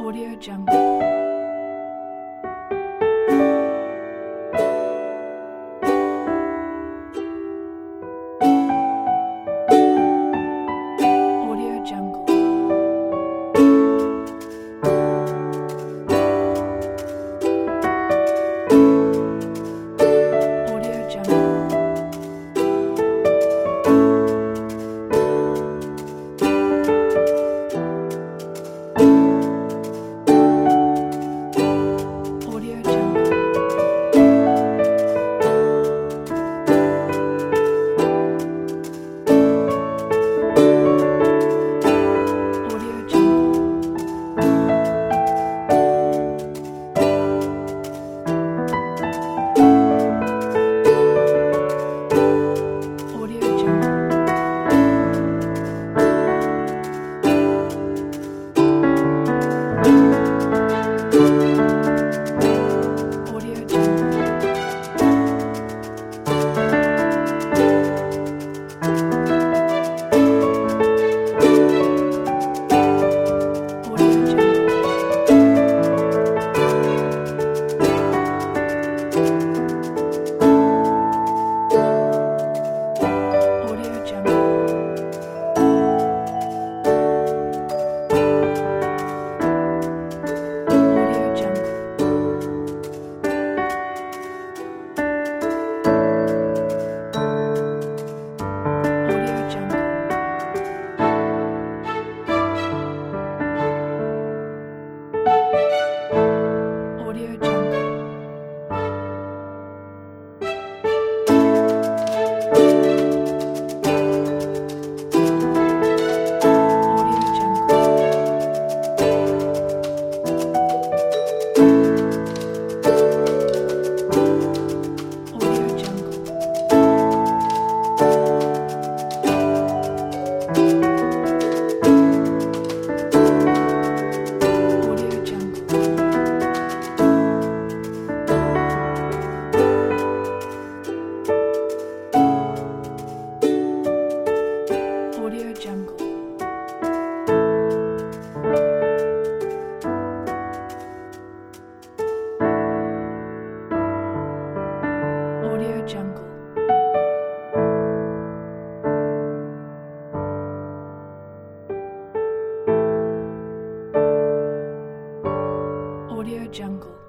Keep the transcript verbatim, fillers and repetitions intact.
Audio Jungle. Audio Jungle. Audio Jungle. Audio Jungle. Audio Jungle. Audio Jungle. Audio Jungle. Audio Jungle. Audio Jungle. Audio Jungle. Audio Jungle. Audio Jungle. Audio Jungle. Audio Jungle. Audio Jungle. Audio Jungle. Audio Jungle.